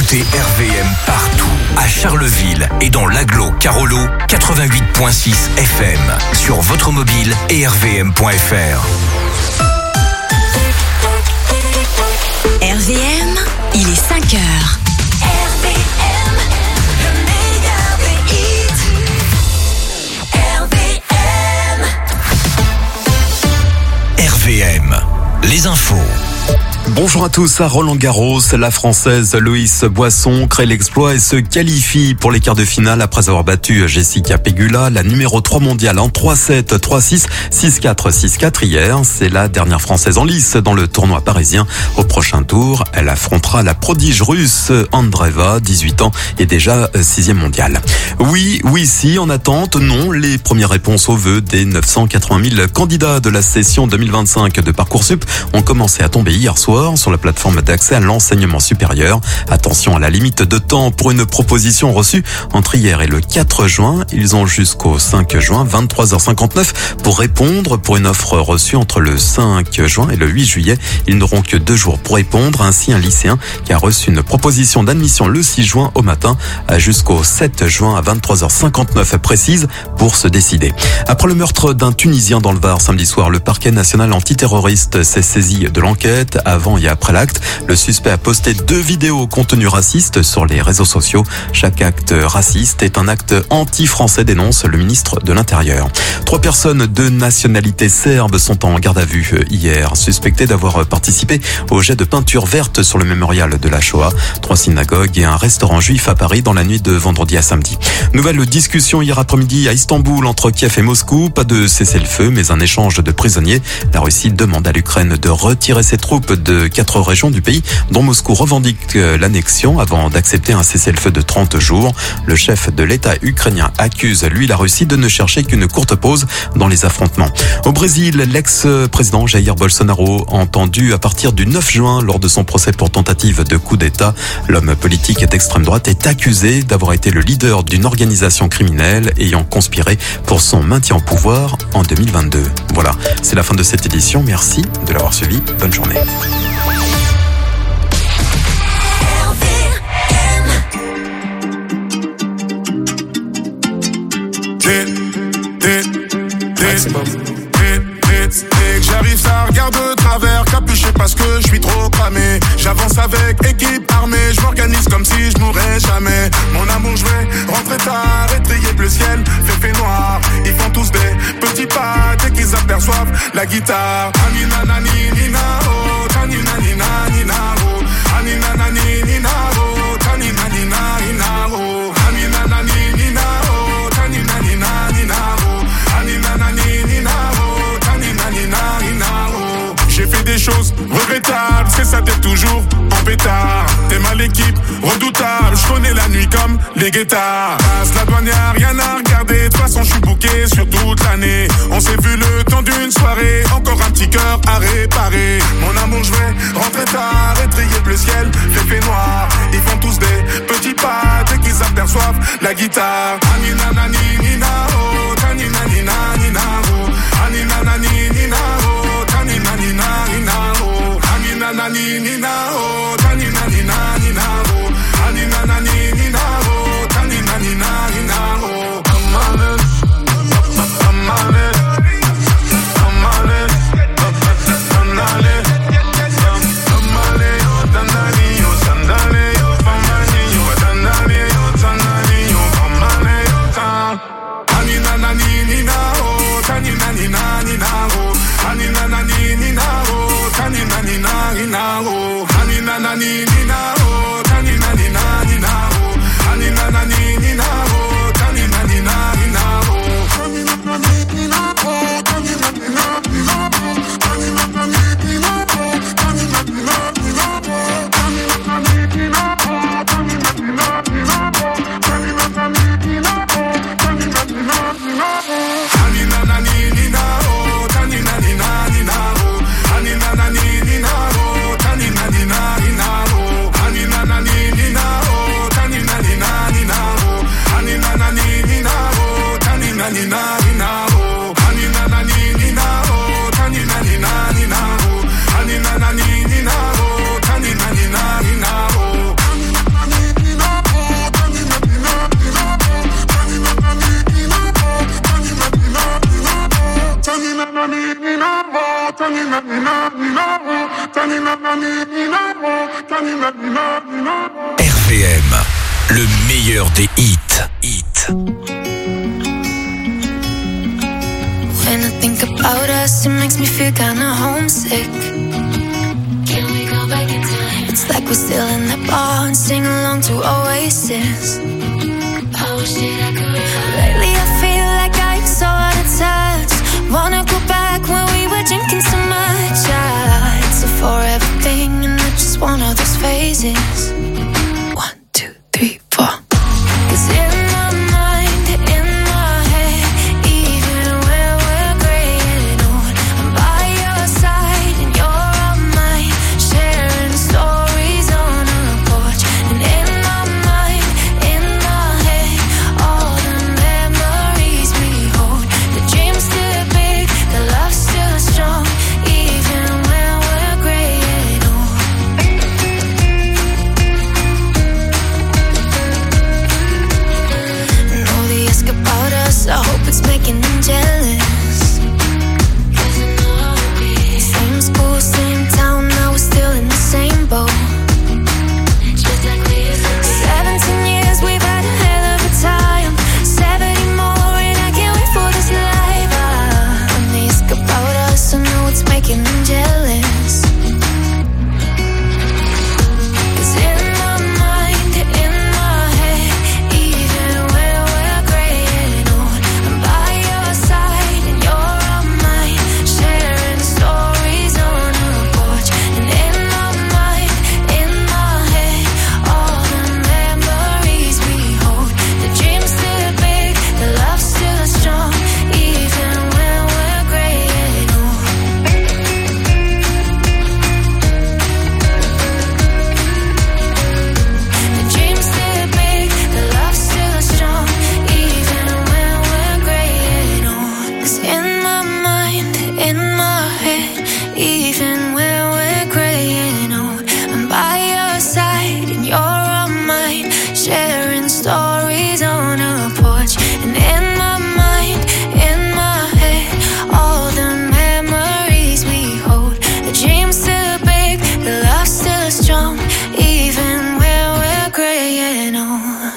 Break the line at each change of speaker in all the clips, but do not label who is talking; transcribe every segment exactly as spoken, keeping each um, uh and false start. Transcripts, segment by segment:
Écoutez R V M partout, à Charleville et dans l'agglo Carolo, quatre-vingt-huit virgule six F M, sur votre mobile et r v m point f r.
R V M, il est cinq heures. R V M, le meilleur des hits. R V M.
R V M, les infos.
Bonjour à tous, à Roland-Garros, la Française Loïs Boisson crée l'exploit et se qualifie pour les quarts de finale après avoir battu Jessica Pegula, la numéro trois mondiale en trois sept, trois six, six quatre, six quatre hier. C'est la dernière Française en lice dans le tournoi parisien. Au prochain tour, elle affrontera la prodige russe Andreeva, dix-huit ans et déjà sixième mondiale. Oui, oui, si, en attente, non, les premières réponses aux vœux des neuf cent quatre-vingt mille candidats de la session deux mille vingt-cinq de Parcoursup ont commencé à tomber hier soir sur la plateforme d'accès à l'enseignement supérieur. Attention à la limite de temps pour une proposition reçue entre hier et le quatre juin. Ils ont jusqu'au cinq juin, vingt-trois heures cinquante-neuf pour répondre. Pour une offre reçue entre le cinq juin et le huit juillet, ils n'auront que deux jours pour répondre. Ainsi, un lycéen qui a reçu une proposition d'admission le six juin au matin a jusqu'au sept juin à vingt-trois heures cinquante-neuf précise pour se décider. Après le meurtre d'un Tunisien dans le Var samedi soir, le parquet national antiterroriste s'est saisi de l'enquête. Avant et après l'acte, le suspect a posté deux vidéos au contenu raciste sur les réseaux sociaux. Chaque acte raciste est un acte anti-français, dénonce le ministre de l'Intérieur. Trois personnes de nationalité serbe sont en garde à vue hier, suspectées d'avoir participé au jet de peinture verte sur le mémorial de la Shoah. Trois synagogues et un restaurant juif à Paris dans la nuit de vendredi à samedi. Nouvelle discussion hier après-midi à Istanbul entre Kiev et Moscou. Pas de cessez-le-feu, mais un échange de prisonniers. La Russie demande à l'Ukraine de retirer ses troupes de quatre régions du pays dont Moscou revendique l'annexion avant d'accepter un cessez-le-feu de trente jours. Le chef de l'État ukrainien accuse, lui, la Russie de ne chercher qu'une courte pause dans les affrontements. Au Brésil, l'ex-président Jair Bolsonaro, entendu à partir du neuf juin lors de son procès pour tentative de coup d'État. L'homme politique d'extrême droite est accusé d'avoir été le leader d'une organisation criminelle ayant conspiré pour son maintien au pouvoir en deux mille vingt-deux. Voilà, c'est la fin de cette édition. Merci de l'avoir suivi. Bonne journée.
J'arrive, ça regarde de travers, capuché parce que je suis trop cramé. J'avance avec équipe armée, je m'organise comme si je mourrais jamais. Mon amour, je vais rentrer tard, étrier bleu ciel, fait fait noir. Ils font tous des petits pas dès qu'ils aperçoivent la guitare. Anina nani nina oh, tanina nina nina oh, anina nani nina oh, tanina nina nina oh, anina nani nina oh, tanina nina nina oh, anina nani nina oh, tanina nina nina oh. J'ai fait des choses regrettables, c'est ça t'es toujours en pétard. T'es mal équipe, redoutable, je connais la nuit comme les guettards. Passe la douane, y'a rien à regarder, de toute façon je suis booké sur toute l'année. On s'est vu le temps d'une soirée, encore un petit cœur à réparer. Mon amour, je vais rentrer tard, étrier bleu ciel, fait fait noir. Ils font tous des petits pas dès qu'ils aperçoivent la guitare. Anina nani nina oh, tanina nina nina oh, anina nani nina oh, tanina nina nina oh, anina nani nina oh, tanina nina nina oh, anina nani nina oh, tanina nina nina oh. I'm on it, I'm on it, I'm on it, I'm on it, I'm on it, Tanani, yo, Sandale, yo, Famani, yo, Tanani, yo, Tanani, yo, Famani.
R V M, le meilleur des hits. Hits.
When I think about us, it makes me feel kinda homesick. Can we go back in time? It's like we're still in that bar and sing along to Oasis. Oh shit, I could. Lately I feel like I'm so out of touch. Wanna go back when we were drinking so much. Yeah, it's a forever thing and it's just one of those phases. One, two, three, four. 'Cause in my mind, in my head, even when we're gray and old, I'm by your side and you're on mine, sharing stories on a porch. And in my mind, in my head, all the memories we hold. The dream's still big, the love's still strong, even when we're gray and old. And all the ask about us, I hope it's making them jealous. Same school, same town, now we're still in the same boat. Seventeen years, we've had a hell of a time. Seventy more, and I can't wait for this life. Ah, when they ask about us, I know it's making them jealous. 'Cause in my mind, in my head, even when we're gray and old, I'm by your side and you're on mine, sharing stories on a porch. And in my mind, in my head, all the memories we hold. The dream's still big, the love's still strong, even when we're gray and old. The dream's still big, the love's still strong, even when we're gray and old. 'Cause in my mind, in my head, even when we're gray and old, I'm by your side and you're on mine, sharing stories on a porch. And in my mind, in my head, all the memories we hold. The dream's still big, the love's still strong, even when we're gray and old.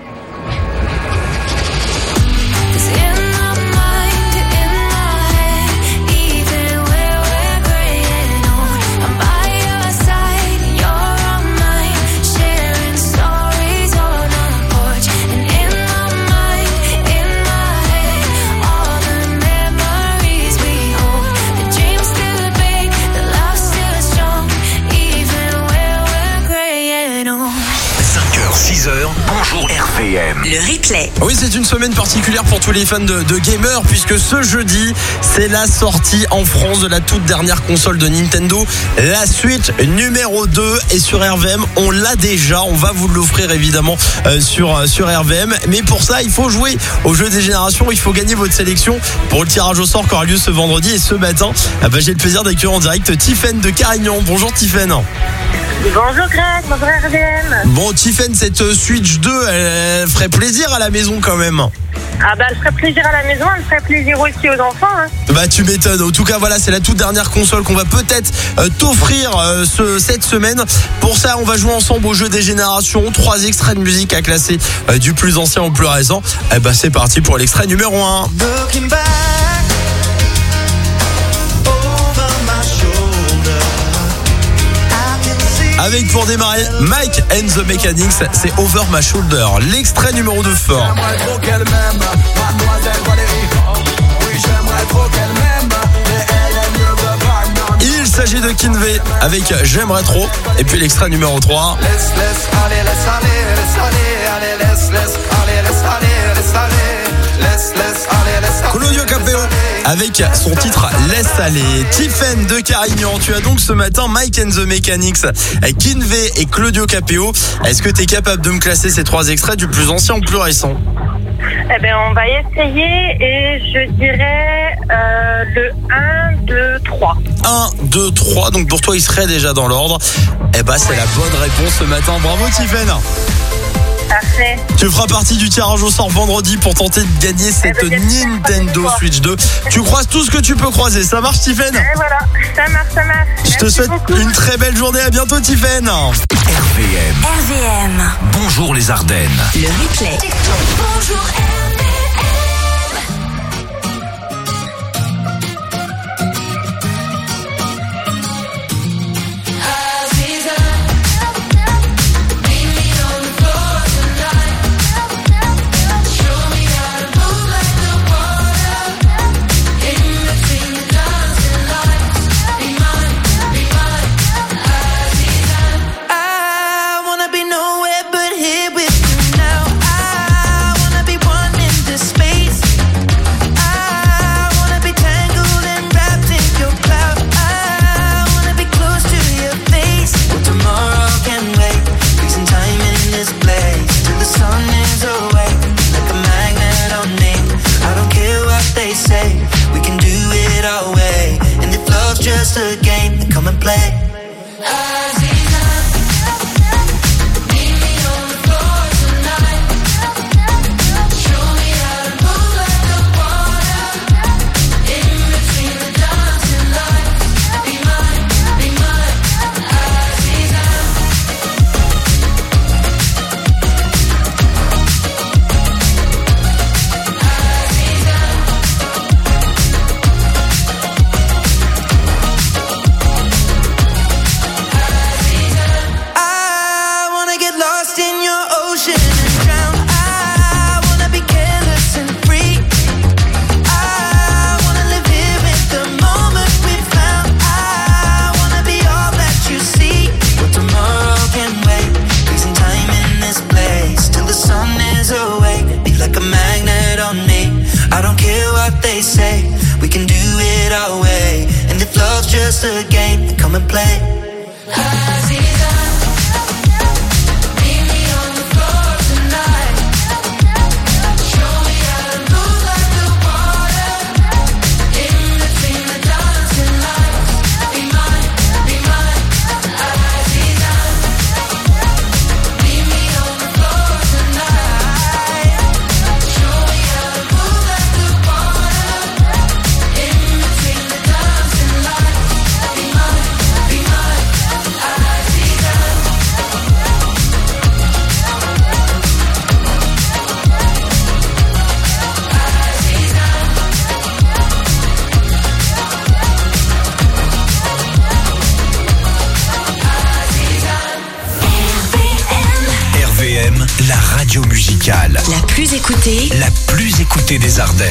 'Cause in my mind, in my head, even when we're gray and old, I'm by your side and you're on mine, sharing stories on a porch. And in my mind, in my head, all the memories we hold. The dream's still big, the love's still strong, even when we're gray and old.
cinq heures, six heures, bonjour R V M.
Le replay.
Oui, c'est une semaine particulière pour tous les fans de, de gamers, puisque ce jeudi, c'est la sortie en France de la toute dernière console de Nintendo, la Switch numéro deux. Et sur R V M, on l'a déjà. On va vous l'offrir évidemment euh, sur, euh, sur R V M. Mais pour ça, il faut jouer au jeu des générations. Il faut gagner votre sélection pour le tirage au sort qui aura lieu ce vendredi. Et ce matin, ah bah, j'ai le plaisir d'accueillir en direct Tiffaine de Carignan. Bonjour Tiffaine.
Bonjour Greg, bonjour R V M.
Bon Tiffaine, cette euh, Switch deux, elle ferait plaisir à la maison quand même.
Ah bah elle ferait plaisir à la maison, elle ferait plaisir aussi aux enfants. Hein.
Bah tu m'étonnes. En tout cas voilà, c'est la toute dernière console qu'on va peut-être euh, t'offrir euh, ce, cette semaine. Pour ça on va jouer ensemble au jeu des générations. Trois extraits de musique à classer euh, du plus ancien au plus récent. Et bah c'est parti pour l'extrait numéro un.
Looking back over my shoulder, I can see.
Avec pour démarrer Mike and the Mechanics, c'est Over My Shoulder. L'extrait numéro deux fort. Il s'agit de Kinvey avec J'aimerais trop. Et puis l'extrait numéro trois.
Let's, let's, allez, let's aller, let's aller, allez, let's, let's, allez, let's aller, let's aller, let's, let's, allez, let's aller.
Claudio Capéo avec son titre Laisse aller. Tiffaine de Carignan, tu as donc ce matin Mike and the Mechanics, Kinvey et Claudio Capéo. Est-ce que tu es capable de me classer ces trois extraits du plus ancien au plus récent?
Eh ben on va essayer et je dirais euh, le un, deux, trois.
un, deux, trois, donc pour toi il serait déjà dans l'ordre. Eh bah c'est la bonne réponse ce matin, bravo Tiffaine.
Parfait.
Tu feras partie du tirage au sort vendredi pour tenter de gagner cette
Eh ben, j'espère,
Nintendo
croisez-moi.
Switch deux. Tu croises tout ce que tu peux croiser. Ça marche, Tiffaine?
Et voilà, ça marche, ça marche.
Je te
Merci
souhaite
beaucoup.
une très belle journée. À bientôt, Tiffaine.
R V M.
R V M.
Bonjour les Ardennes.
Le replay. Bonjour R V M.
I wanna be nowhere but here with you now. I wanna be one in the space. I wanna be tangled and wrapped in your cloud. I wanna be close to your face. Well, tomorrow can wait. Freezing time in this place till the sun is away. Like a magnet on me. I don't care what they say. We can do it our way. And if love's just a game, then come and play. I wanna get lost in your ocean and drown. I wanna be careless and free. I wanna live here in the moment we found. I wanna be all that you see. Well, tomorrow can wait. Freezing time in this place till the sun is away. Be like a magnet on me. I don't care what they say. We can do it our way. And if love's just a game, then come and play.
R V M, la radio musicale.
La plus écoutée.
La plus écoutée des Ardennes.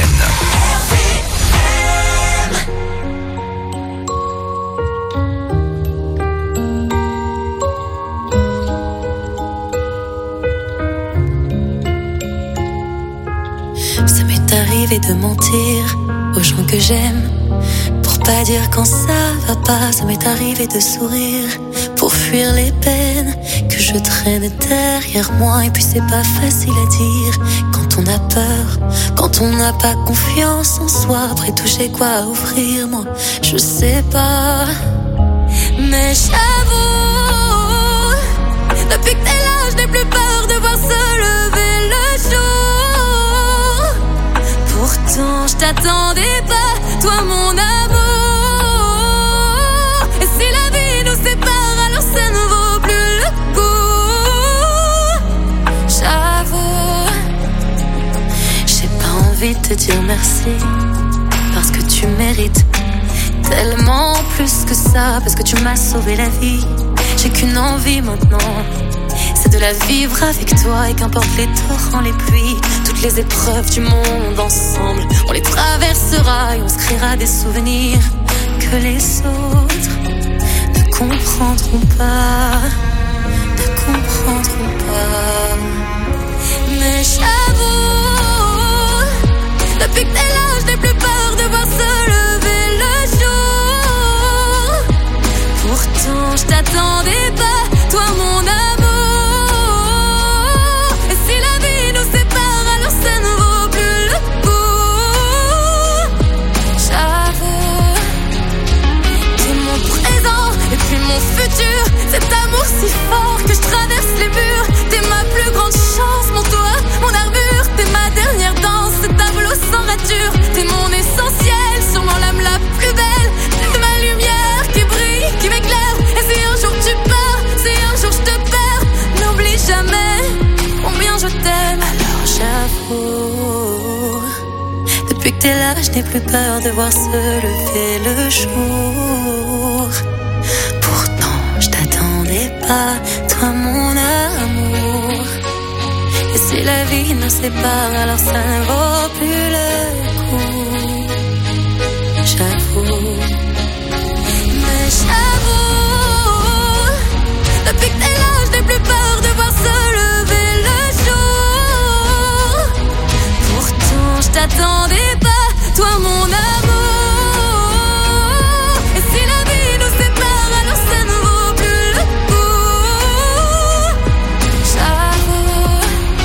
Ça m'est arrivé de mentir aux gens que j'aime pour pas dire quand ça va pas. Ça m'est arrivé de sourire pour fuir les peines que je traîne derrière moi. Et puis c'est pas facile à dire quand on a peur, quand on n'a pas confiance en soi. Après tout j'ai quoi à offrir, moi je sais pas. Mais j'avoue, depuis que t'es là je n'ai plus peur de voir se lever le jour. Pourtant je t'attendais pas, toi mon amour. Et si la vie nous sépare, alors ça ne vaut plus le coup. J'avoue, j'ai pas envie de te dire merci, parce que tu mérites tellement plus que ça, parce que tu m'as sauvé la vie. J'ai qu'une envie maintenant, c'est de la vivre avec toi. Et qu'importe les torrents, les pluies, toutes les épreuves du monde ensemble, on les traversera et on se créera des souvenirs que les autres ne comprendront pas, ne comprendront pas. Mais j'avoue, depuis que t'es là, je n'ai plus peur de voir se lever le jour. Pourtant, je t'attendais pas, toi mon amour. Et si la vie nous sépare, alors ça ne vaut plus le coup. J'avoue, t'es mon présent et puis mon futur. Cet amour si fort que je traverse les murs. T'es ma plus grande chance. n'ai plus peur de voir se lever le jour. Pourtant, je t'attendais pas, toi mon amour. Et si la vie nous sépare, alors ça ne vaut plus le coup. J'avoue, mais j'avoue, depuis que t'es là, je n'ai plus peur de voir se lever le jour. Pourtant, je t'attendais pas, toi mon amour. Et si la vie nous sépare, alors ça ne vaut plus le coup. J'avoue.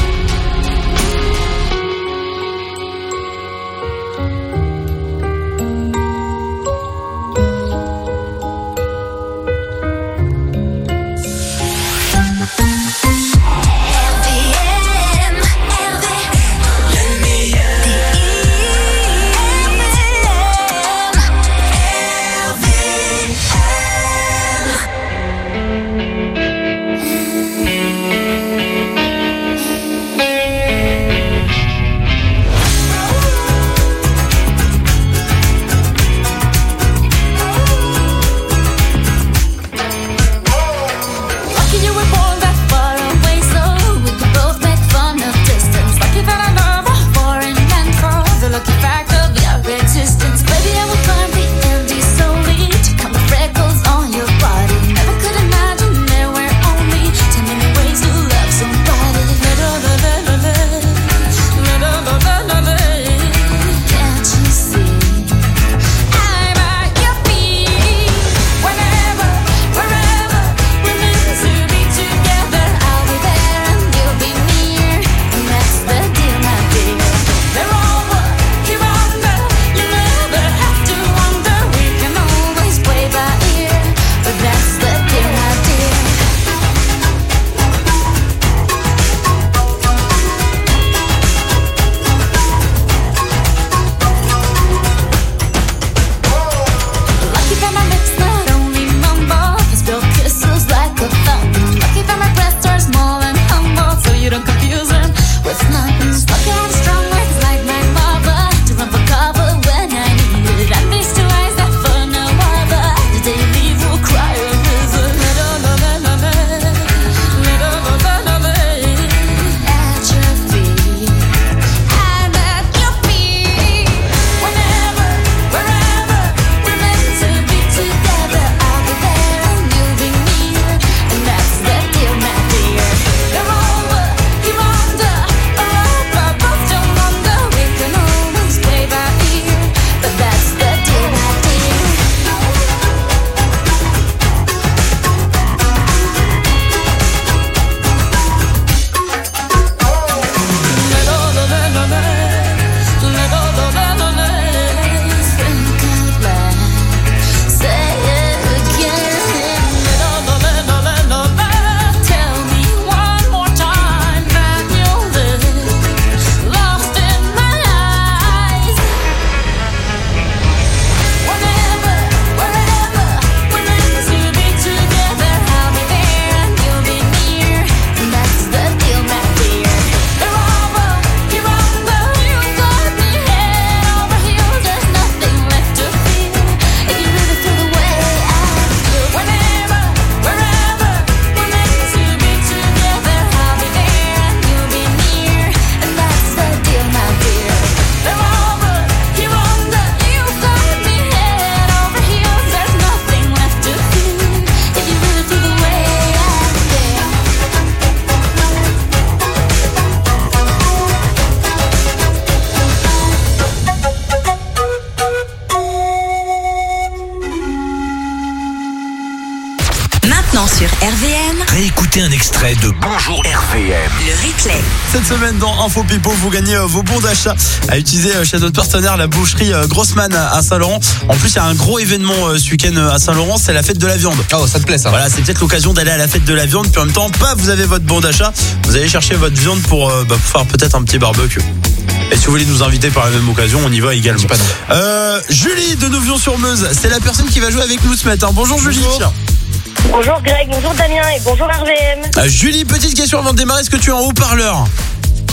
Sur R V M.
Réécoutez un extrait de Bonjour R V M.
Le replay.
Cette semaine dans Info Pipo, vous gagnez vos bons d'achat à utiliser chez notre partenaire, la boucherie Grossman à Saint-Laurent. En plus, il y a un gros événement ce week-end à Saint-Laurent, c'est la fête de la viande.
Oh, ça te plaît ça?
Voilà, c'est peut-être l'occasion d'aller à la fête de la viande, puis en même temps, paf, vous avez votre bon d'achat. Vous allez chercher votre viande pour, bah, pour faire peut-être un petit barbecue. Et si vous voulez nous inviter par la même occasion, on y va également. Euh, Julie de Nouvion-sur-Meuse, c'est la personne qui va jouer avec nous ce matin. Bonjour, bonjour. Julie.
Bonjour Greg, bonjour Damien et bonjour R V M.
Euh, Julie, petite question avant de démarrer, est-ce que tu es en haut-parleur?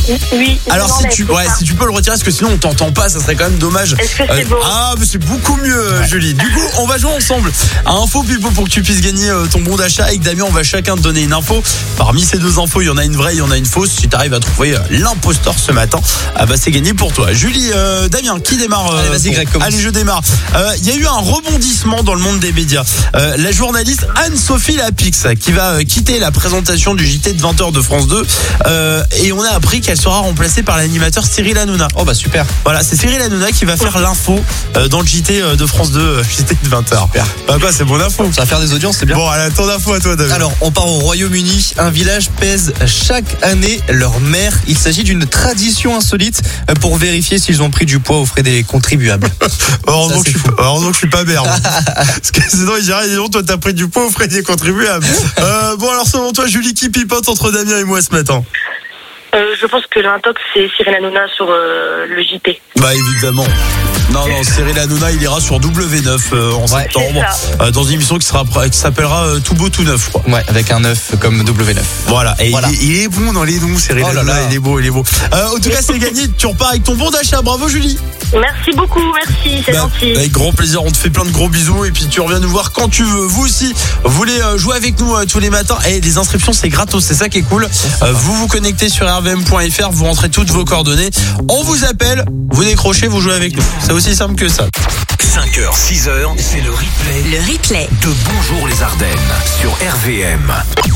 Oui.
Alors si tu, ouais, si tu peux le retirer, parce que sinon on t'entend pas, ça serait quand même dommage.
Est-ce que c'est
Euh,
bon?
Ah, mais c'est beaucoup mieux, ouais. Julie. Du coup, on va jouer ensemble à Info Pipo pour que tu puisses gagner euh, ton bon d'achat. Avec Damien, on va chacun te donner une info. Parmi ces deux infos, il y en a une vraie, il y en a une fausse. Si tu arrives à trouver euh, l'imposteur ce matin, ah bah c'est gagné pour toi. Julie, euh, Damien, qui démarre euh,
Allez, vas-y,
pour-
Greg, commence.
Allez, je démarre. Euh, Il y a eu un rebondissement dans le monde des médias. Euh, la journaliste Anne-Sophie Lapix qui va euh, quitter la présentation du J T de vingt heures de France deux euh, et on a appris qu'elle sera remplacée par l'animateur Cyril Hanouna.
Oh bah super.
Voilà, c'est Cyril Hanouna qui va faire l'info euh, dans le J T euh, de France deux, euh, J T de vingt heures.
Super.
Bah quoi, c'est bon info.
Ça va faire des audiences, c'est bien.
Bon, allez, ton info à toi, David.
Alors, on part au Royaume-Uni. Un village pèse chaque année leur mère. Il s'agit d'une tradition insolite pour vérifier s'ils ont pris du poids aux frais des contribuables.
heureusement,
ça,
que je
c'est
suis,
fou.
heureusement que je suis pas merde. Parce que sinon, il dirait, dis donc, toi, t'as pris du poids aux frais des contribuables. Euh, bon, alors, selon toi, Julie, qui pipote entre Damien et moi ce matin?
Euh, je pense que l'intox, c'est Cyril Hanouna sur euh, le J T.
Bah, évidemment. Non, non, Cyril Hanouna, il ira sur W neuf euh, en
Ouais.
septembre,
C'est
euh, dans une émission qui, sera, qui s'appellera euh, Tout beau, tout neuf, je crois.
Ouais, avec un neuf comme W neuf.
Voilà, et
Voilà.
Il, est, il est bon dans les noms, Cyril
Oh là
Hanouna,
là.
il est beau, il est beau. Euh, en tout cas, c'est gagné, tu repars avec ton bon d'achat, bravo Julie.
Merci beaucoup, merci, c'est
Bah,
gentil.
avec grand plaisir, on te fait plein de gros bisous et puis tu reviens nous voir quand tu veux. Vous aussi, vous voulez euh, jouer avec nous euh, tous les matins et les inscriptions c'est gratos, c'est ça qui est cool. Euh, vous vous connectez sur r v m point f r, vous rentrez toutes vos coordonnées, on vous appelle, vous décrochez, vous jouez avec nous. C'est aussi simple que ça.
cinq heures, six heures, c'est le replay
Le replay.
de Bonjour les Ardennes sur R V M.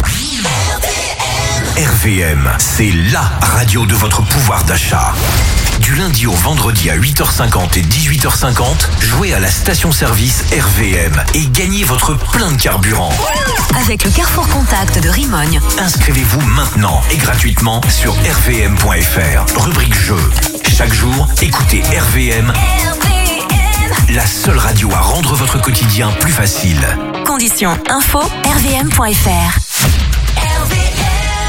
R V M, c'est la radio de votre pouvoir d'achat. Du lundi au vendredi à huit heures cinquante et dix-huit heures cinquante, jouez à la station-service R V M et gagnez votre plein de carburant.
Avec le Carrefour Contact de Rimogne.
Inscrivez-vous maintenant et gratuitement sur r v m point f r. Rubrique jeu. Chaque jour, écoutez R V M, la seule radio à rendre votre quotidien plus facile.
Conditions info r v m point f r. R V M.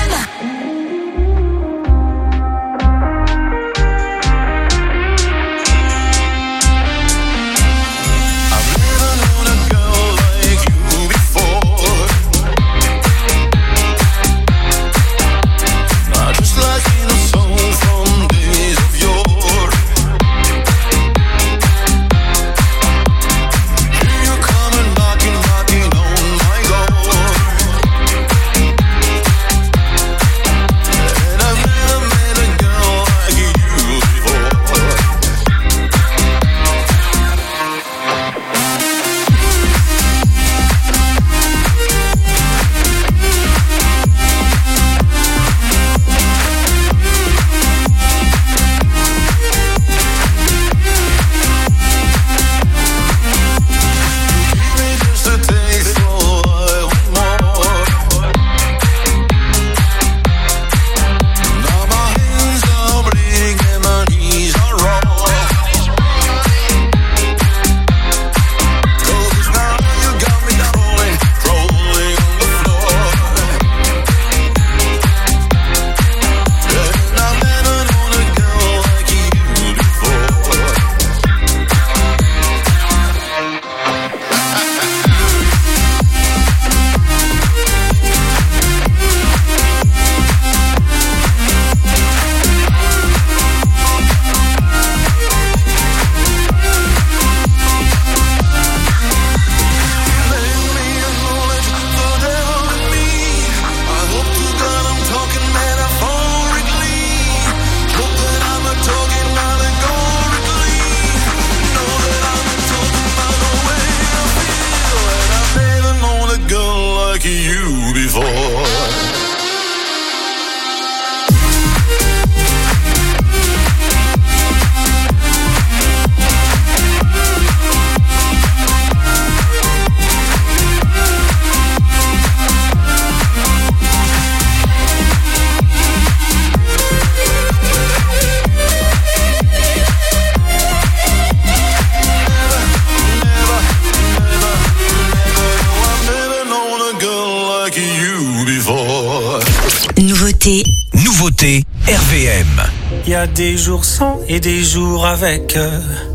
Nouveauté.
Nouveauté R V M.
Il y a des jours sans et des jours avec. euh,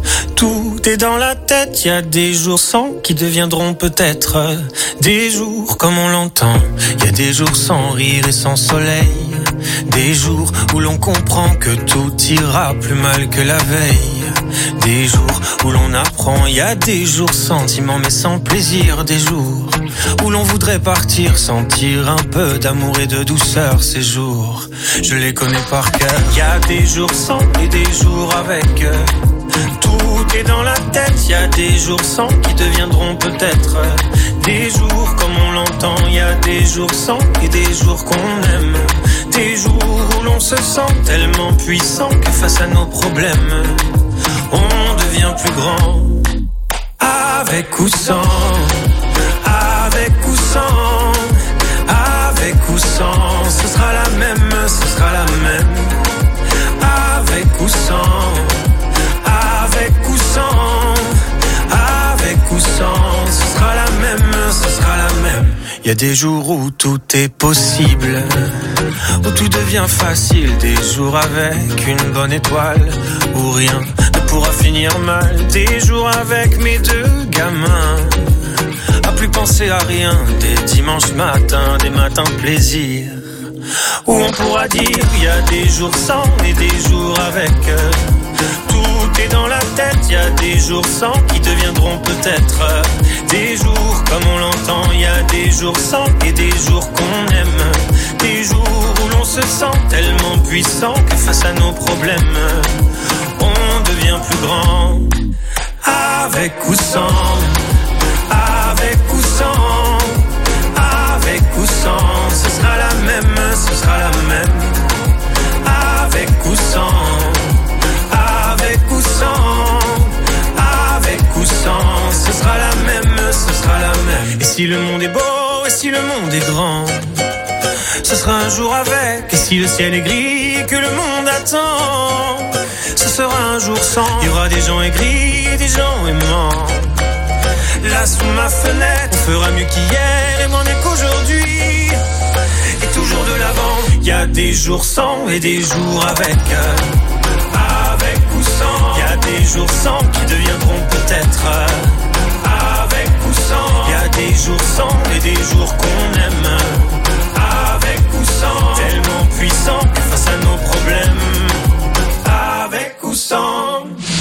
Tout est dans la tête. Il y a des jours sans qui deviendront peut-être euh, des jours comme on l'entend. Il y a des jours sans rire et sans soleil. Des jours où l'on comprend que tout ira plus mal que la veille. Des jours où l'on apprend, y a des jours sentiments mais sans plaisir. Des jours où l'on voudrait partir, sentir un peu d'amour et de douceur. Ces jours, je les connais par cœur. Y a des jours sans et des jours avec. Tout est dans la tête, y a des jours sans qui deviendront peut-être des jours comme on l'entend. Y a des jours sans et des jours qu'on aime. Des jours où l'on se sent tellement puissant que face à nos problèmes, on devient plus grand. Avec ou sans, avec ou sans, avec ou sans, ce sera la même, ce sera la même. Avec ou sans, avec ou sans, avec ou sans, ce sera la même, ce sera la même. Y a des jours où tout est possible, où tout devient facile. Des jours avec une bonne étoile, où rien ne pourra finir mal. Des jours avec mes deux gamins, à plus penser à rien. Des dimanches matins, des matins de plaisir, où on pourra dire y a des jours sans et des jours avec. Tout est dans la tête, y a des jours sans qui deviendront peut-être des jours comme on l'entend. Y a des jours sans et des jours qu'on aime. Des jours où l'on se sent tellement puissant que face à nos problèmes, on devient plus grand. Avec ou sans, avec ou sans, avec ou sans, ce sera la même, ce sera la même. Avec ou sans, avec ou sans, avec ou sans, ce sera la même, ce sera la même. Et si le monde est beau, et si le monde est grand, ce sera un jour avec. Et si le ciel est gris, que le monde attend, ce sera un jour sans. Il y aura des gens aigris et des gens aimants. Là sous ma fenêtre, on fera mieux qu'hier et moins mieux qu'aujourd'hui. Et toujours de l'avant. Y a des jours sans et des jours avec. Avec ou sans. Y a des jours sans qui deviendront peut-être avec ou sans. Y a des jours sans et des jours qu'on aime. Avec ou sans. Tellement puissant que face à nos problèmes. Avec ou sans.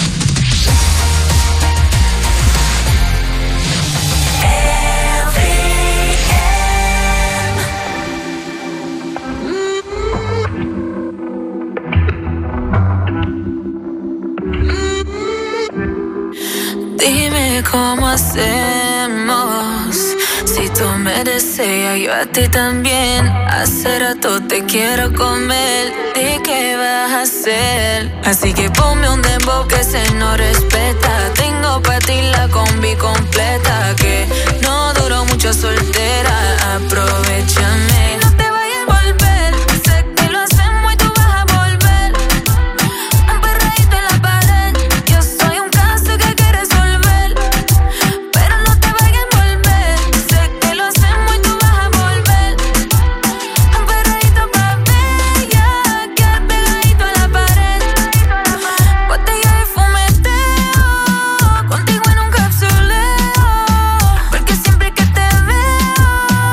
Dime cómo hacemos. Si tú me deseas, yo a ti también. Hace rato te quiero comer. ¿De qué vas a hacer? Así que ponme un dembow que se no respeta. Tengo pa' ti la combi completa. Que no duró mucho soltera. Aprovechame. No te vayas a volver. Sé que lo hacemos y tú vas a volver. Un perreíto en la pared. Yo soy un caso que hay que resolver. Pero no te vayas a volver. Sé que lo hacemos y tú vas a volver. Un perreíto pa' bella. Quedar pegadito a la pared. Botella de fumeteo. Contigo en un capsuleo. Porque siempre que te veo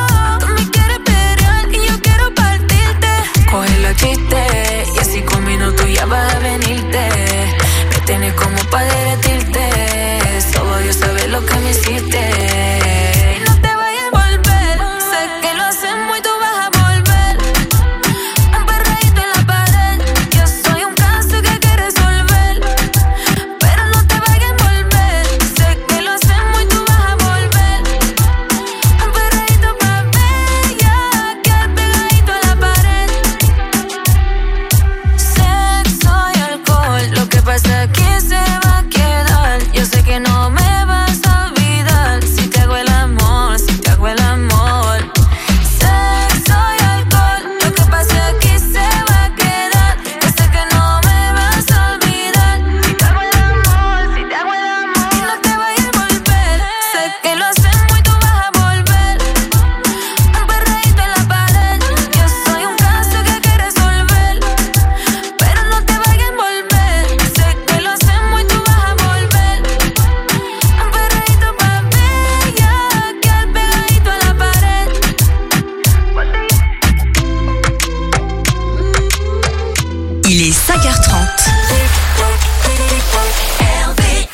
Il est cinq heures trente. R V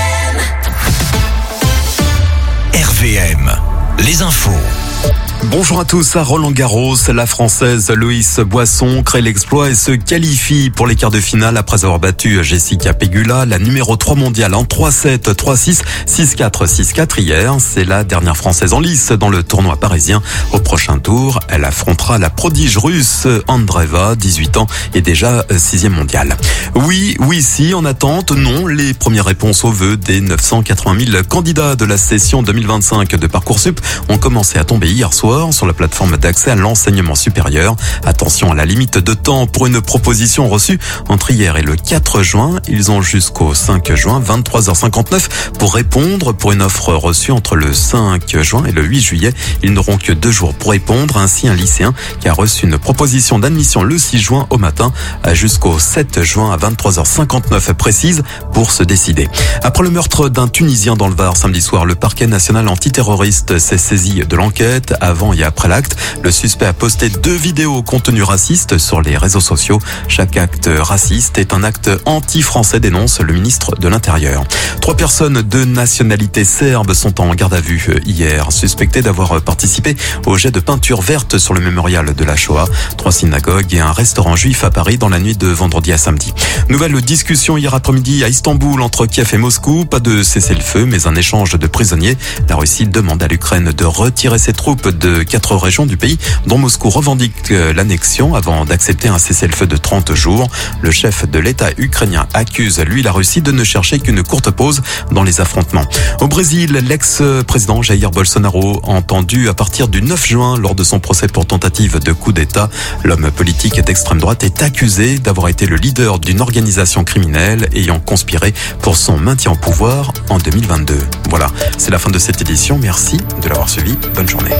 M.
R V M, les infos.
Bonjour à tous, à Roland-Garros, la Française Loïs Boisson crée l'exploit et se qualifie pour les quarts de finale après avoir battu Jessica Pegula, la numéro trois mondiale en trois sept, trois six, six quatre, six quatre hier. C'est la dernière Française en lice dans le tournoi parisien. Au prochain tour, elle affrontera la prodige russe Andreeva, dix-huit ans et déjà sixième mondiale. Oui, oui, si, en attente, non, les premières réponses aux vœux des neuf cent quatre-vingt mille candidats de la session deux mille vingt-cinq de Parcoursup ont commencé à tomber hier soir sur la plateforme d'accès à l'enseignement supérieur. Attention à la limite de temps pour une proposition reçue entre hier et le quatre juin. Ils ont jusqu'au cinq juin, vingt-trois heures cinquante-neuf pour répondre. Pour une offre reçue entre le cinq juin et le huit juillet, ils n'auront que deux jours pour répondre. Ainsi, un lycéen qui a reçu une proposition d'admission le six juin au matin a jusqu'au sept juin à vingt-trois heures cinquante-neuf précise pour se décider. Après le meurtre d'un Tunisien dans le Var samedi soir, le parquet national antiterroriste s'est saisi de l'enquête. Avant et après l'acte, le suspect a posté deux vidéos au contenu raciste sur les réseaux sociaux. Chaque acte raciste est un acte anti-français, dénonce le ministre de l'Intérieur. Trois personnes de nationalité serbe sont en garde à vue hier, suspectées d'avoir participé au jet de peinture verte sur le mémorial de la Shoah. Trois synagogues et un restaurant juif à Paris dans la nuit de vendredi à samedi. Nouvelle discussion hier après-midi à Istanbul entre Kiev et Moscou. Pas de cessez-le-feu, mais un échange de prisonniers. La Russie demande à l'Ukraine de retirer ses troupes de quatre régions du pays dont Moscou revendique l'annexion avant d'accepter un cessez-le-feu de trente jours. Le chef de l'État ukrainien accuse, lui, la Russie de ne chercher qu'une courte pause dans les affrontements. Au Brésil, l'ex-président Jair Bolsonaro, entendu à partir du neuf juin lors de son procès pour tentative de coup d'État. L'homme politique d'extrême droite est accusé d'avoir été le leader d'une organisation criminelle ayant conspiré pour son maintien au pouvoir en deux mille vingt-deux. Voilà, c'est la fin de cette édition. Merci de l'avoir suivi. Bonne journée.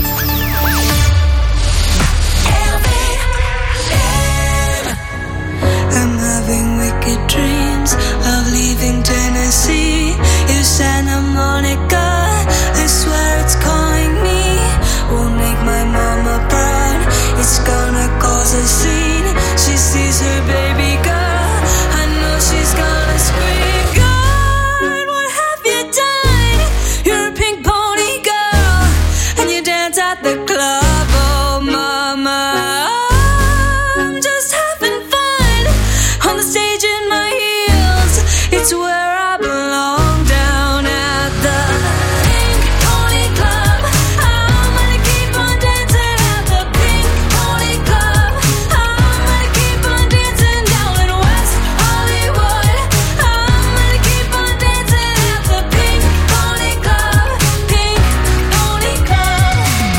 I'm having wicked dreams of leaving Tennessee. You Santa Monica, I swear it's calling me. Won't make my mama proud. It's gonna cause a scene. She sees her baby girl. I know she's gonna scream. God, what have you done? You're a pink pony girl, and you dance at the club. Oh, mama. It's where I belong, down at the Pink Pony Club. I'm gonna keep on dancing at the Pink Pony Club. I'm gonna keep on dancing down in West Hollywood. I'm gonna keep on dancing at the Pink Pony Club. Pink Pony Club.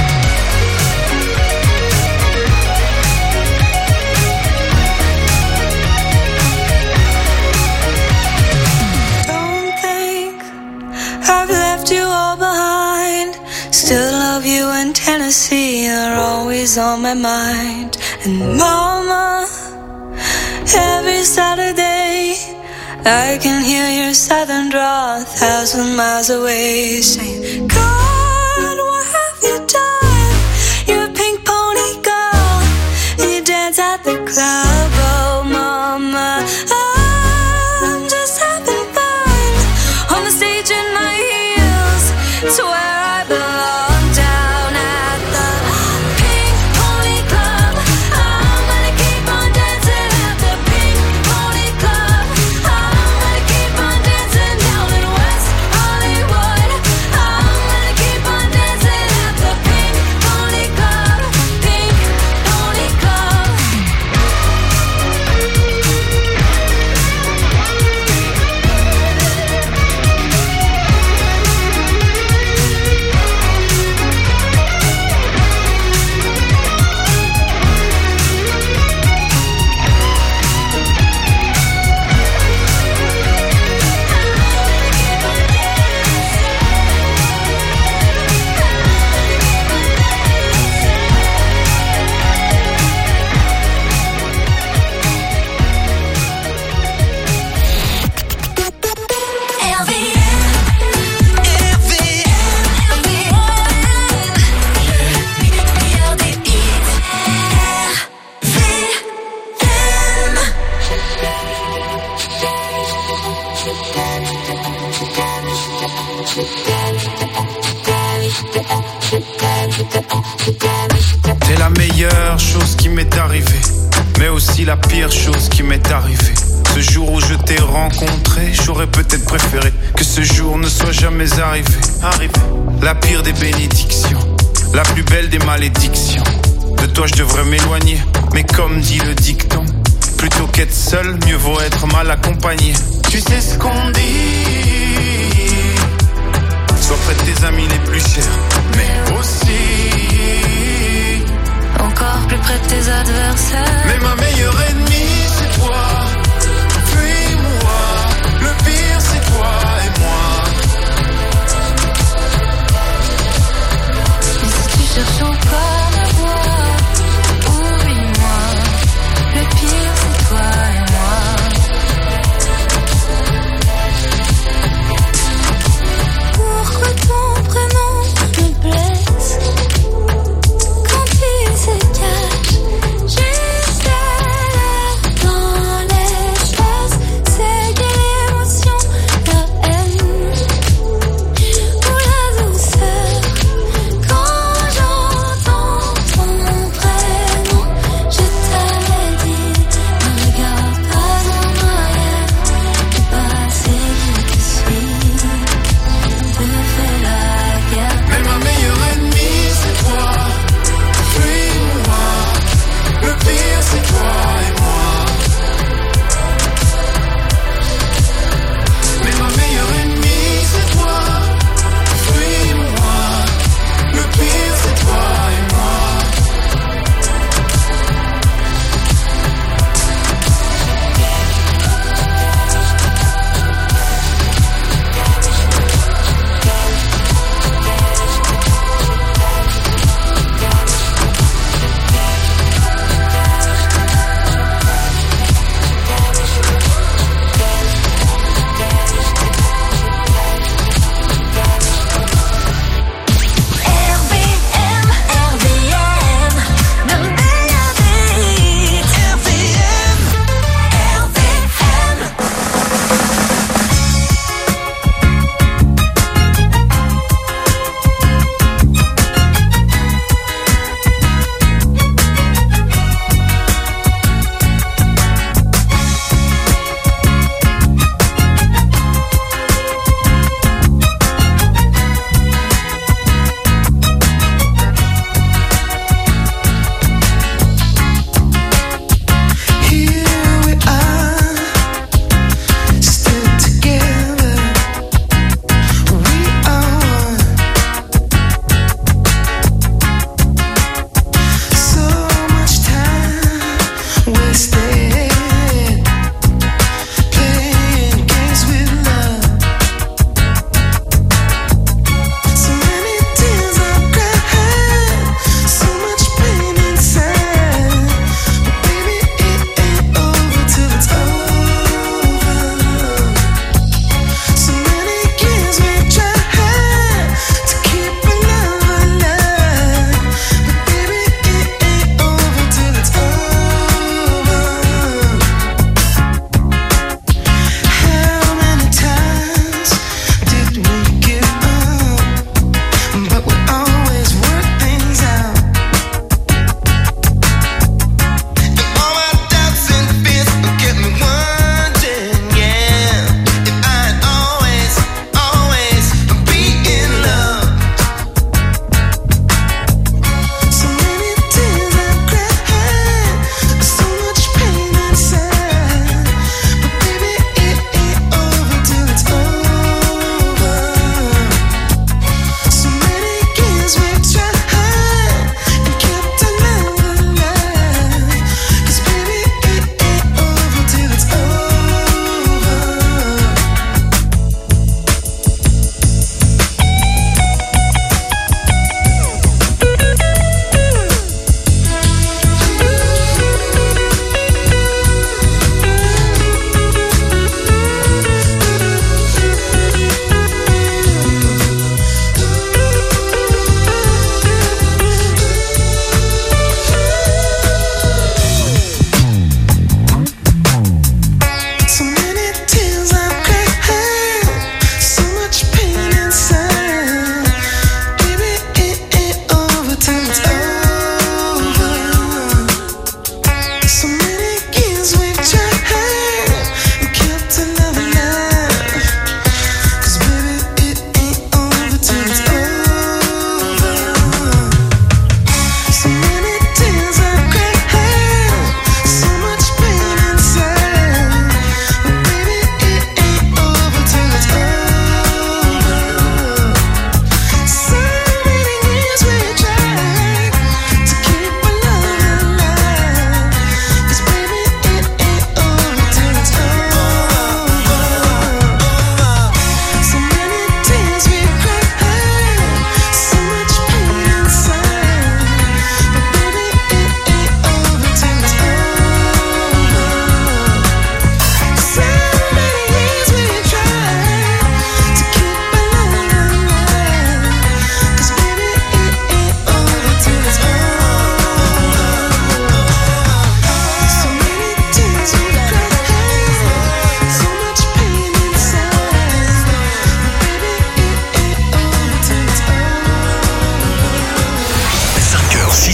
I've left you all behind. Still love you in Tennessee. You're always on my mind. And mama, every Saturday I can hear your southern drawl a thousand miles away, saying, God, what have you done? You're a pink pony girl, and you dance at the club. Oh, mama, I'm just having fun on the stage in my heels. It's where I belong, down at the Pink Pony Club. I'm gonna keep on dancing at the Pink Pony Club. I'm gonna keep on dancing down in West Hollywood. I'm gonna keep
dit la pire chose qui m'est arrivée. Ce jour où je t'ai rencontré, j'aurais peut-être préféré que ce jour ne soit jamais arrivé. Arrivé. La pire des bénédictions, la plus belle des malédictions. De toi je devrais m'éloigner, mais comme dit le dicton, plutôt qu'être seul, mieux vaut être mal accompagné. Tu sais ce qu'on dit, sois près de tes amis les plus chers, mais aussi
encore plus près de tes adversaires.
Mais ma meilleure ennemie c'est toi, puis moi, le pire c'est toi et moi.
Et si tu cherches encore ma voix, oublie-moi, le pire c'est toi et moi. Pourquoi ton prénom me blesse quand il se cache juste là dans l'espace? C'est quelle émotion, la haine ou la douceur quand j'entends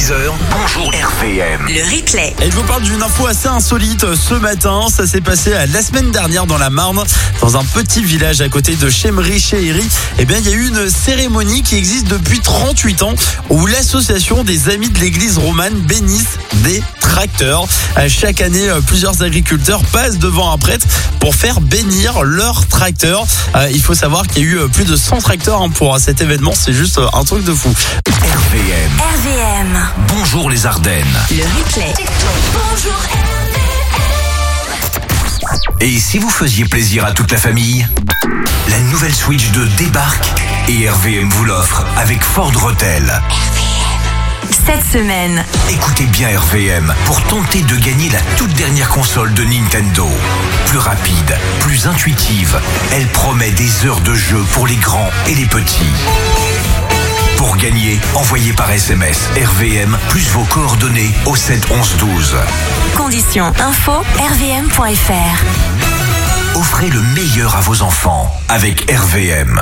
dix heures, bonjour R V M.
Le replay.
Et je vous parle d'une info assez insolite ce matin. Ça s'est passé la semaine dernière dans la Marne, dans un petit village à côté de Chemry-Chéhéry. Eh bien, il y a eu une cérémonie qui existe depuis trente-huit ans où l'association des Amis de l'église romane bénissent des tracteurs. Chaque année, plusieurs agriculteurs passent devant un prêtre pour faire bénir leurs tracteurs. Il faut savoir qu'il y a eu plus de cent tracteurs pour cet événement. C'est juste un truc de fou.
R V M.
R V M.
Bonjour les Ardennes.
Le replay. Bonjour R V M.
Et si vous faisiez plaisir à toute la famille? La nouvelle Switch deux débarque et R V M vous l'offre avec Ford Rotel.
Cette semaine,
Écoutez bien R V M pour tenter de gagner la toute dernière console de Nintendo. Plus rapide, plus intuitive, elle promet des heures de jeu pour les grands et les petits. Pour gagner, envoyez par S M S R V M plus vos coordonnées au sept onze douze.
conditions info r v m point f r.
Offrez le meilleur à vos enfants avec R V M.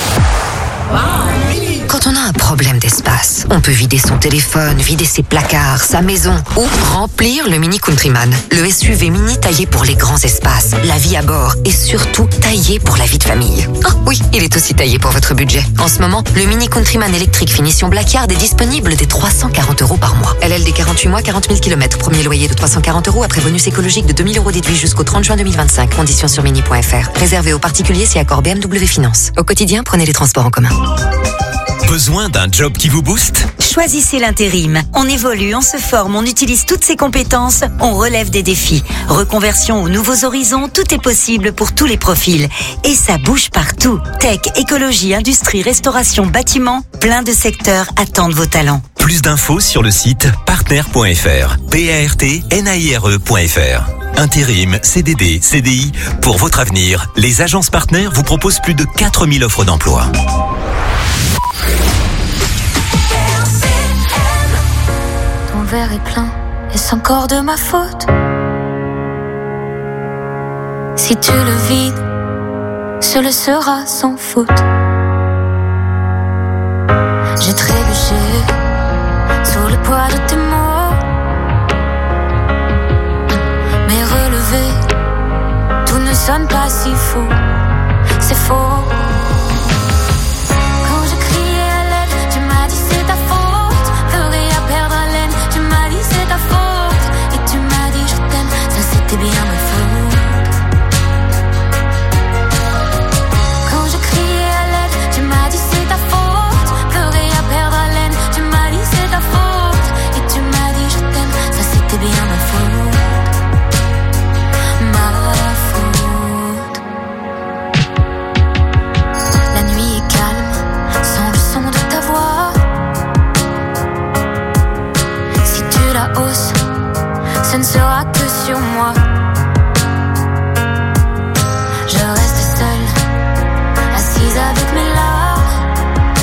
Quand on a un problème d'espace, on peut vider son téléphone, vider ses placards, sa maison ou remplir le Mini Countryman. Le S U V mini taillé pour les grands espaces, la vie à bord et surtout taillé pour la vie de famille. Ah oui, il est aussi taillé pour votre budget. En ce moment, le Mini Countryman électrique finition Blackyard est disponible dès trois cent quarante euros par mois. L L D quarante-huit mois, quarante mille kilomètres. Premier loyer de trois cent quarante euros après bonus écologique de deux mille euros déduit jusqu'au trente juin deux mille vingt-cinq. Conditions sur mini point f r. Réservé aux particuliers si accord B M W Finance. Au quotidien, prenez les transports en commun.
Besoin d'un job qui vous booste?
Choisissez l'intérim. On évolue, on se forme, on utilise toutes ses compétences, on relève des défis. Reconversion aux nouveaux horizons, tout est possible pour tous les profils. Et ça bouge partout. Tech, écologie, industrie, restauration, bâtiment, plein de secteurs attendent vos talents.
Plus d'infos sur le site partner point f r. P A R T N A I R E point f r. Intérim, C D D, C D I. Pour votre avenir, les agences partenaires vous proposent plus de quatre mille offres d'emploi.
Ton verre est plein, est-ce encore de ma faute? Si tu le vides, ce le sera sans faute. J'ai trébuché sous le poids de tes mots, mais relevé, tout ne sonne pas si faux. C'est faux. C'est bien ma faute. Quand je criais à l'aide, tu m'as dit c'est ta faute. Pleurer à perdre haleine, tu m'as dit c'est ta faute. Et tu m'as dit je t'aime, ça c'était bien ma faute. Ma faute. La nuit est calme, sans le son de ta voix. Si tu la hausses, ce ne sera que sur moi. Je reste seule, assise avec mes larmes,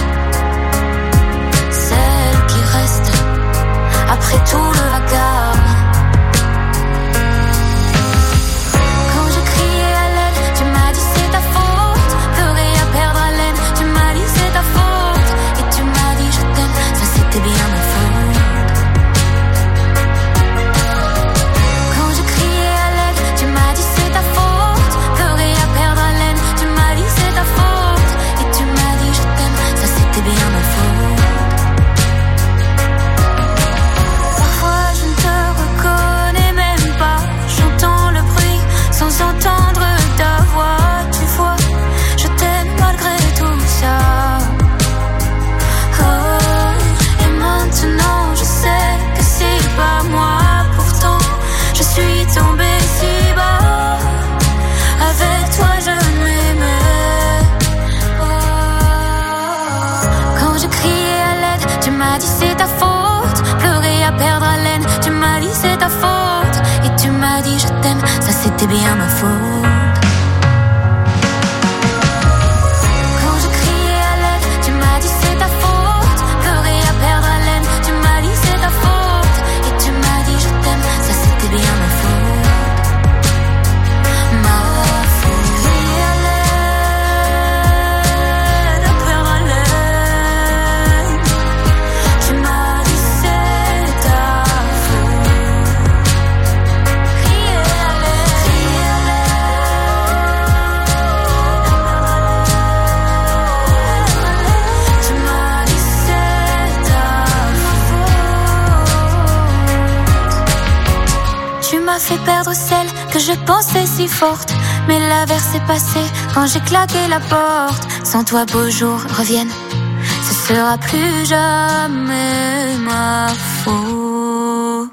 celle qui reste après tout le vacarme. Quand je criais à l'aide, tu m'as dit c'est ta faute. Pleurer à perdre haleine, tu m'as dit c'est ta faute. Et tu m'as dit je t'aime, ça c'était bien ma faute. Entendre ta voix, tu vois, je t'aime malgré tout ça. Oh, et maintenant je sais que c'est pas moi. Pourtant, je suis tombée si bas. Avec toi, je m'aimais. Oh, quand je criais à l'aide, tu m'as dit c'est ta faute. Pleurer à perdre haleine, tu m'as dit c'est ta faute. Et tu m'as dit je t'aime, ça c'était bien ma faute. Quand je criais à l'aide, tu m'as dit c'est ta faute. Pleurer à perdre haleine, tu m'as dit c'est ta faute. Et tu m'as dit je t'aime, ça c'était bien ma faute. Ma faute. Crier à l'aide, à perdre haleine, tu m'as dit c'est fait perdre celle que je pensais si forte. Mais l'averse est passée quand j'ai claqué la porte. Sans toi, beaux jours reviennent. Ce sera plus jamais ma faute.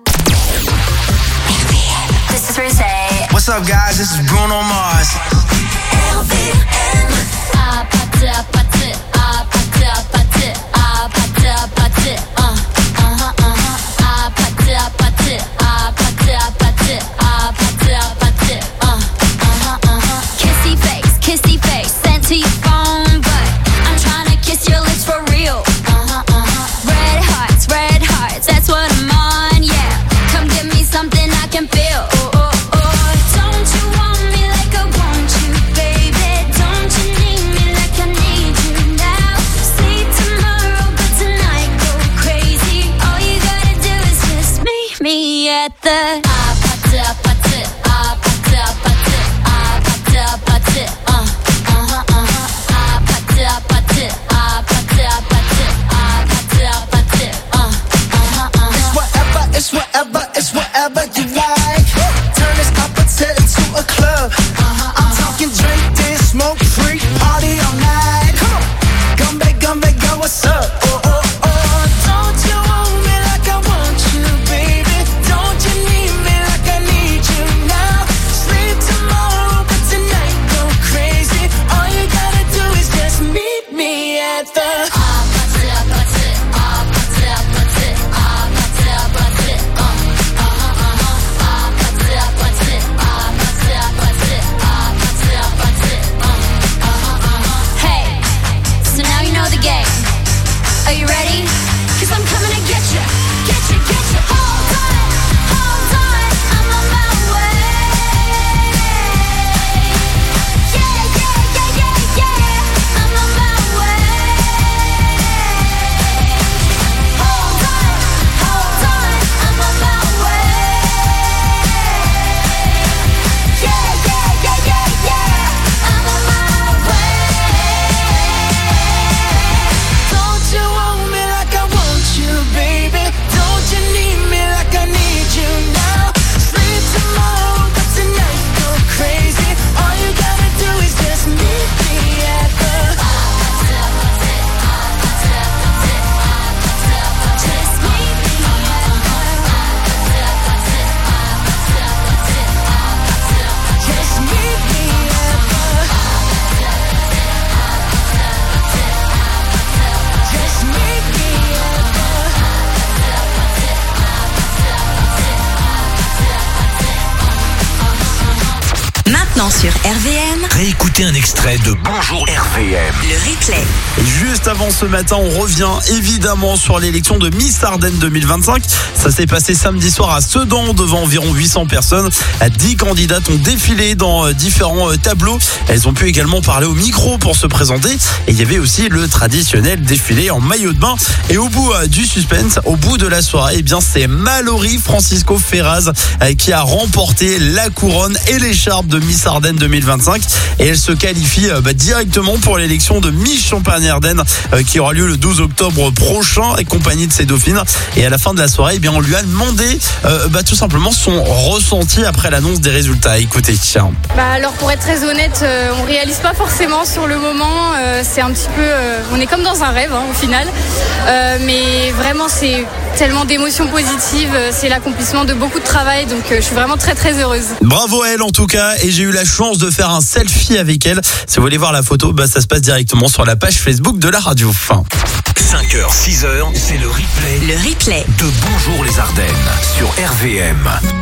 This is Rosé. What's up, guys? This is Bruno Mars.
R V M. Ah, pâté, ah, pâté, ah, pâté, ah, pâté, ah, pâté, ah, pâté, ah, ah, ah, ah, pâté, ah, pâté, ah, pâté, ah, pâté, ah, pâté, ah, pâté, ah, ah, ah. Kissy face, kissy face, sent to your phone, but I'm trying to kiss your lips for real. Uh-huh, uh-huh. Red hearts, red hearts, that's what I'm on, yeah. Come give me something I can feel. Oh, oh, oh. Don't you want me like I want you, baby? Don't you need me like I need you now? Sleep tomorrow, but tonight go crazy. All you gotta do is just meet me at the ah, pâté, ah, pâté, ah, pâté, ah, pâté, ah, pâté, ah, pâté, ah, uh-huh, uh-huh. Ah, pâté, ah, pâté, ah, pâté, ah, pâté, ah, pâté, ah, pâté, ah, uh-huh, uh-huh.
It's whatever, it's whatever, it's whatever you like. Turn this appetite into a club. I'm talking drink this, smoke free, party all night. Come on, come back, come back, girl, what's up? Oh, oh, oh. Don't you want me like I want you, baby? Don't you need me like I need you now? Sleep tomorrow, but tonight go crazy. All you gotta do is just meet me at the
Ah, pâté, ah, pâté, ah, pâté, ah, pâté, ah, pâté, ah, pâté, ah, uh-huh, uh-huh. Ah, pâté, ah, pâté, ah, pâté, ah, pâté, ah, pâté, ah, pâté, ah, uh-huh, uh-huh. Hey, so now you know the game. Are you ready? 'Cause I'm coming to get you, get you, get you. Hold on, hold on, I'm on my way. Yeah, yeah, yeah, yeah, yeah, I'm on my way. Hold on, hold on, I'm on my way. Yeah, yeah, yeah, yeah, yeah, I'm on my way.
Don't you want me like I want you, baby? Don't you need me like I need you now? Sleep tomorrow, but tonight go crazy. All you gotta do is just meet me at the
Just meet me
Just meet me at the Just meet me at
Maintenant sur R V M,
Réécoutez un extrait de Bonjour R V M.
le replay.
Et juste avant ce matin, on revient évidemment sur l'élection de Miss Ardennes deux mille vingt-cinq. Ça s'est passé samedi soir à Sedan devant environ huit cents personnes. dix candidates ont défilé dans différents tableaux. Elles ont pu également parler au micro pour se présenter. Et il y avait aussi le traditionnel défilé en maillot de bain. Et au bout du suspense, au bout de la soirée, eh bien c'est Mallory Francisco Ferraz qui a remporté la couronne et l'écharpe de Miss Ardennes deux mille vingt-cinq. Et elle se qualifie bah, directement pour l'élection de Miss Champagne-Ardenne euh, qui aura lieu le douze octobre prochain, accompagnée de ses dauphines. Et à la fin de la soirée, eh bien, on lui a demandé euh, bah, tout simplement son ressenti après l'annonce des résultats. Écoutez, tiens.
Bah alors pour être très honnête, euh, on réalise pas forcément sur le moment. Euh, c'est un petit peu, euh, on est comme dans un rêve hein, au final. Euh, mais vraiment c'est tellement d'émotions positives. euh, C'est l'accomplissement de beaucoup de travail. Donc euh, je suis vraiment très très heureuse.
Bravo à elle en tout cas. Et j'ai eu la chance de faire un selfie avec elle. Si vous voulez voir la photo, bah, ça se passe directement sur la page Facebook de la radio. Fin.
cinq heures, six heures, c'est le replay.
Le replay
de Bonjour les Ardennes sur R V M.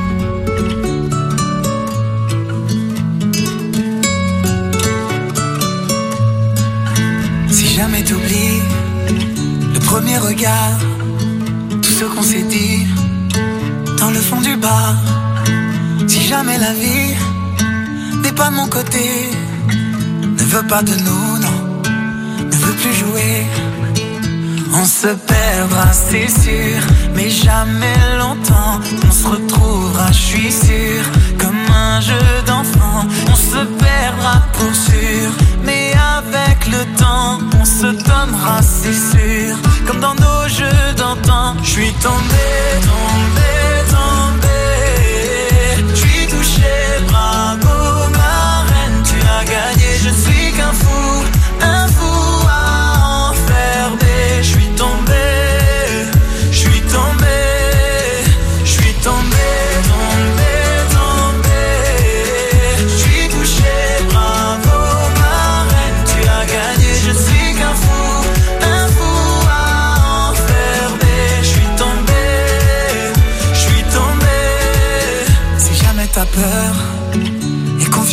Si jamais t'oublies le premier regard, tout ce qu'on s'est dit dans le fond du bar. Si jamais la vie n'est pas de mon côté, ne veut pas de nous, non, ne veut plus jouer. On se perdra, c'est sûr, mais jamais longtemps. On se retrouvera, je suis sûr, comme un jeu d'enfant. On se perdra pour sûr, mais avec le temps, on se donnera, c'est sûr, comme dans nos jeux d'antan. Je suis tombé, tombé, tombé.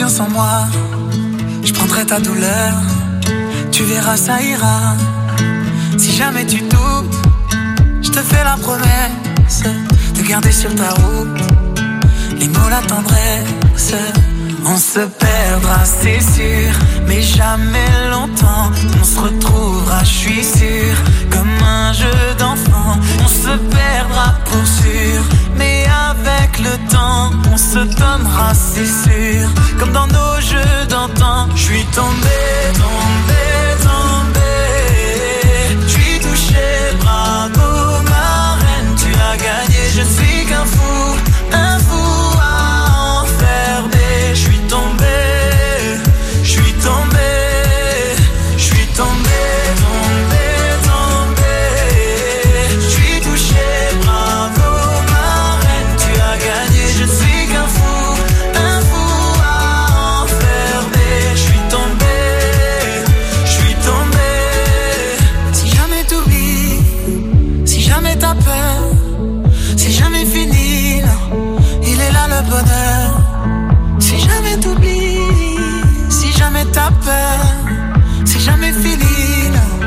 sans moi. Je prendrai ta douleur, tu verras ça ira. Si jamais tu doutes, je te fais la promesse de garder sur ta route les mots, la tendresse. On se perdra, c'est sûr, mais jamais longtemps. On se retrouvera, je suis sûr, comme un jeu d'enfant. On se perdra pour sûr, mais avec le temps, on se donnera, c'est sûr, comme dans nos jeux d'antan. Je suis tombé, tombé, tombé. Je suis touché, bravo ma reine, tu as gagné. Je suis qu'un fou, un fou à enfermer. Je suis tombé, je suis tombé, je suis tombé, tombé, tombé. Je suis touché, bravo ma reine, tu as gagné. Je suis qu'un fou, un fou à enfermer. Je suis tombé, je suis tombé. Si jamais t'oublies, si jamais t'as peur, si jamais fini, non, il est là le bonheur. Si jamais t'oublies, si jamais t'as peur, c'est jamais fini, non.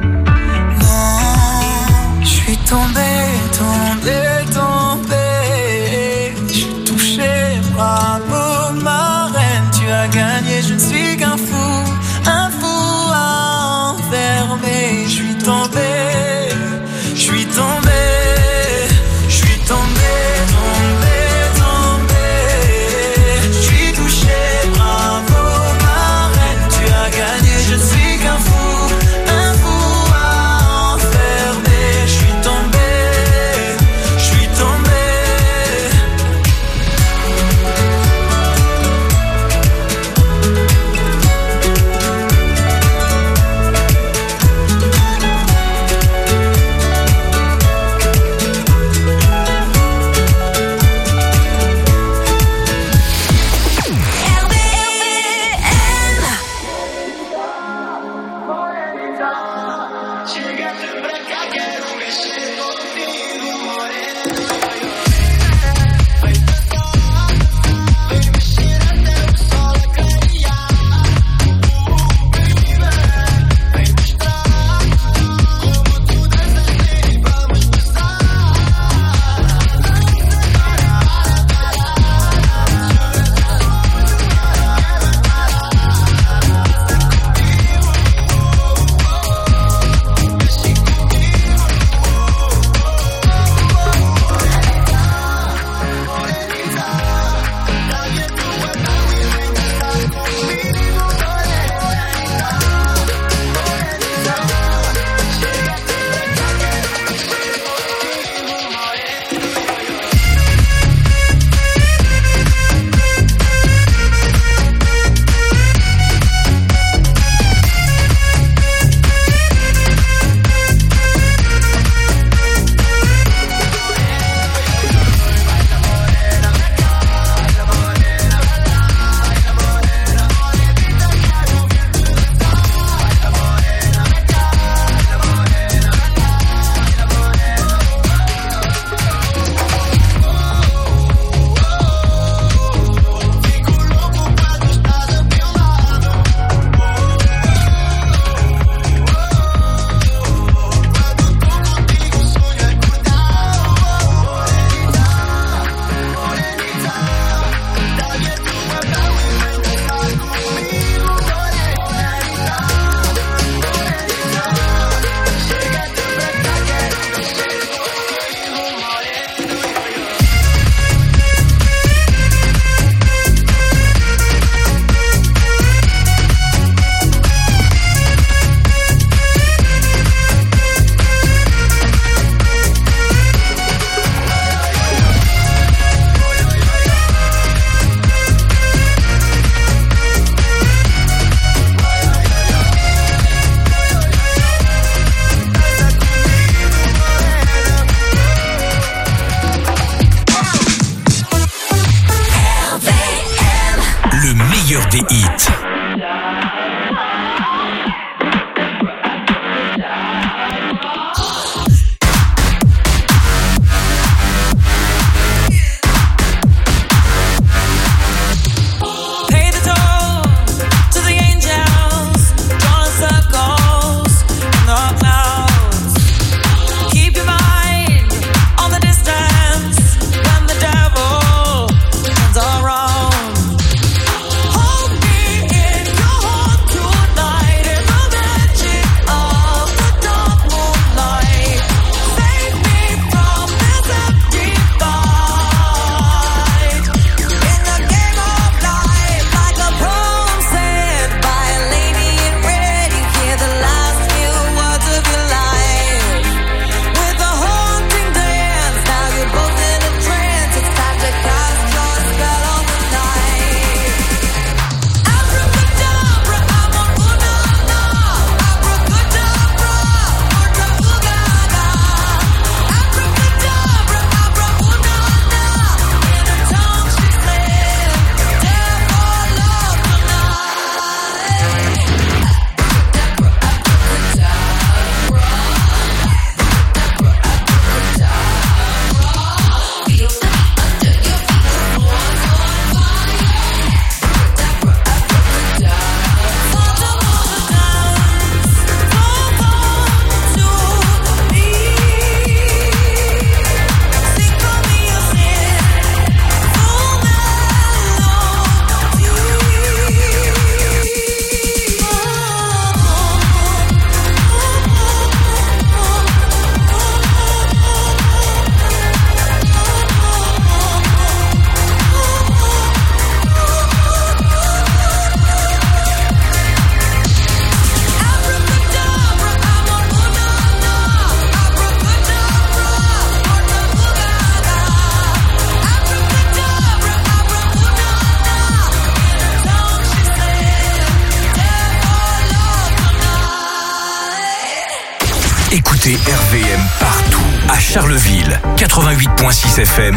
Non, je suis tombé, tombé, tombé. Je suis touché, bravo ma reine, tu as gagné. Je ne suis qu'un fou, un fou à enfermer. Je suis tombé, je suis tombé, je suis tombé, tombé. Je suis qu'un fou, un fou à enfermer. Je suis tombé, je suis tombé.
des hits.
Pay the toll,
écoutez R V M partout. À Charleville, quatre-vingt-huit virgule six F M.